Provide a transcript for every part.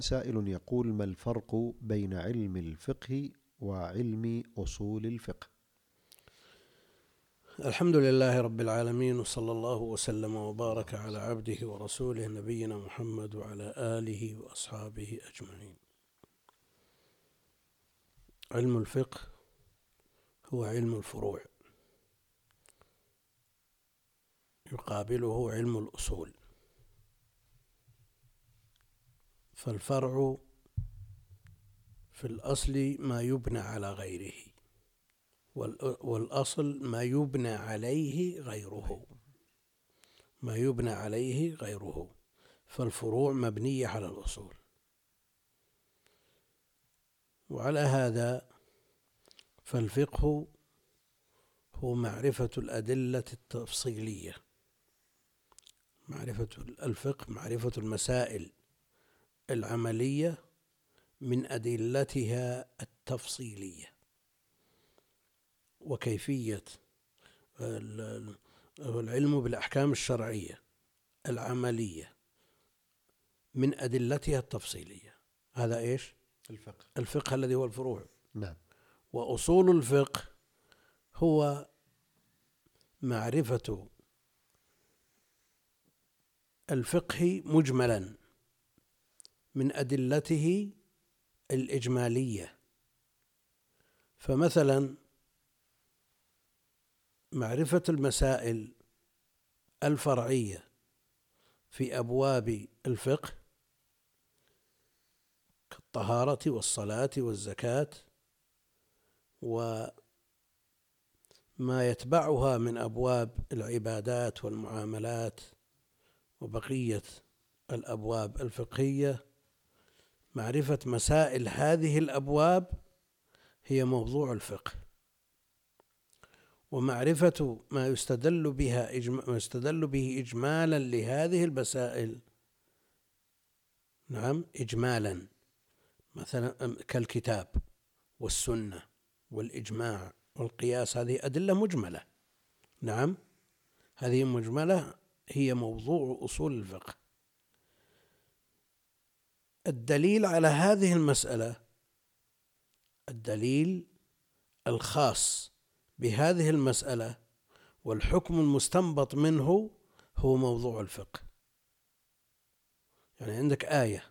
سائل يقول: ما الفرق بين علم الفقه وعلم أصول الفقه؟ الحمد لله رب العالمين، وصلى الله وسلم وبارك على عبده ورسوله نبينا محمد وعلى آله وأصحابه أجمعين. علم الفقه هو علم الفروع، يقابله علم الأصول. فالفرع في الأصل ما يبنى على غيره، والأصل ما يبنى عليه غيره، ما يبنى عليه غيره. فالفروع مبنية على الأصول. وعلى هذا فالفقه هو معرفة الأدلة التفصيلية. معرفة الفقه معرفة المسائل العملية من أدلتها التفصيلية، وكيفية العلم بالأحكام الشرعية العملية من أدلتها التفصيلية. هذا إيش؟ الفقه الذي هو الفروع. نعم. وأصول الفقه هو معرفة الفقه مجملا من أدلته الإجمالية. فمثلا معرفة المسائل الفرعية في أبواب الفقه كالطهارة والصلاة والزكاة وما يتبعها من أبواب العبادات والمعاملات وبقية الأبواب الفقهية، معرفة مسائل هذه الأبواب هي موضوع الفقه. ومعرفة ما يستدل به إجمالا لهذه المسائل، نعم إجمالا، مثلا كالكتاب والسنة والإجماع والقياس، هذه أدلة مجملة. نعم، هذه مجملة هي موضوع أصول الفقه. الدليل على هذه المسألة، الدليل الخاص بهذه المسألة والحكم المستنبط منه هو موضوع الفقه. يعني عندك آية،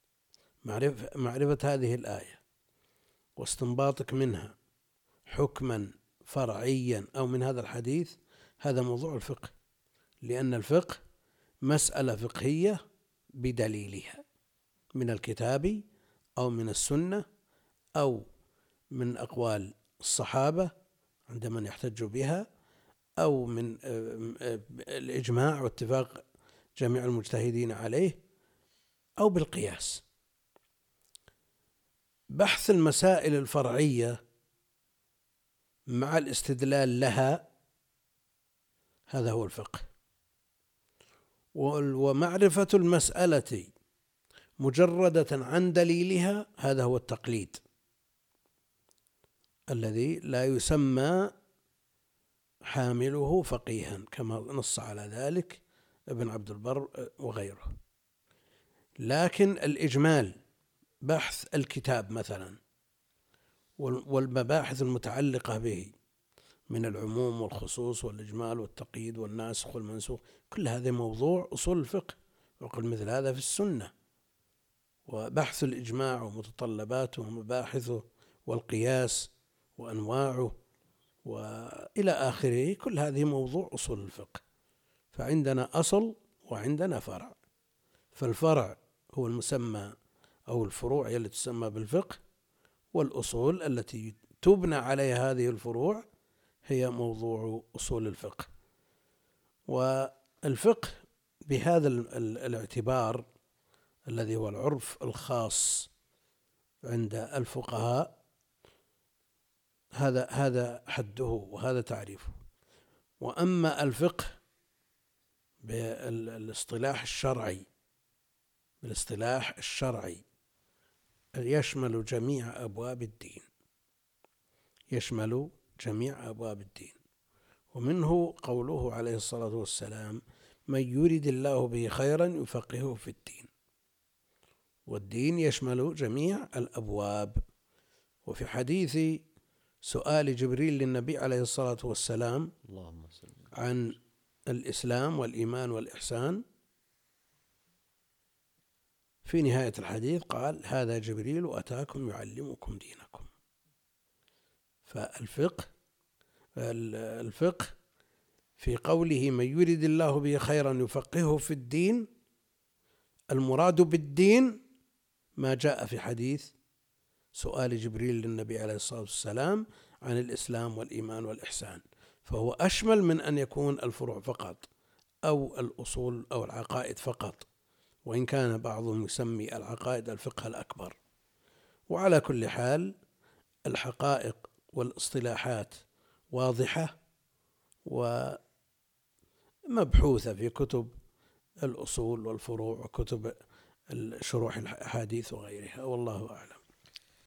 معرفة هذه الآية واستنباطك منها حكما فرعيا أو من هذا الحديث، هذا موضوع الفقه، لأن الفقه مسألة فقهية بدليلها من الكتاب أو من السنة أو من أقوال الصحابة عندما يحتجوا بها، أو من الإجماع واتفاق جميع المجتهدين عليه، أو بالقياس. بحث المسائل الفرعية مع الاستدلال لها، هذا هو الفقه. ومعرفة المسألة مجردة عن دليلها، هذا هو التقليد الذي لا يسمى حامله فقيها، كما نص على ذلك ابن عبد البر وغيره. لكن الإجمال، بحث الكتاب مثلا والمباحث المتعلقة به من العموم والخصوص والإجمال والتقييد والناسخ والمنسوخ، كل هذا موضوع أصول الفقه. وقل مثل هذا في السنة. وبحث الإجماع ومتطلباته ومباحثه والقياس وأنواعه وإلى آخره، كل هذه موضوع أصول الفقه. فعندنا أصل وعندنا فرع. فالفرع هو المسمى أو الفروع هي التي تسمى بالفقه، والأصول التي تبنى عليها هذه الفروع هي موضوع أصول الفقه. والفقه بهذا الاعتبار الذي هو العرف الخاص عند الفقهاء، هذا حده وهذا تعريفه. وأما الفقه بالاصطلاح الشرعي يشمل جميع أبواب الدين، يشمل جميع أبواب الدين. ومنه قوله عليه الصلاة والسلام: من يرد الله به خيرا يفقهه في الدين. والدين يشمل جميع الأبواب. وفي حديث سؤال جبريل للنبي عليه الصلاة والسلام عن الإسلام والإيمان والإحسان، في نهاية الحديث قال: هذا جبريل أتاكم يعلمكم دينكم. فالفقه في قوله: من يرد الله به خيرا يفقهه في الدين، المراد بالدين ما جاء في حديث سؤال جبريل للنبي عليه الصلاة والسلام عن الإسلام والإيمان والإحسان، فهو أشمل من أن يكون الفروع فقط أو الأصول أو العقائد فقط، وإن كان بعضهم يسمي العقائد الفقه الأكبر. وعلى كل حال الحقائق والاصطلاحات واضحة ومبحوثة في كتب الأصول والفروع وكتب شروح الأحاديث وغيرها، والله أعلم.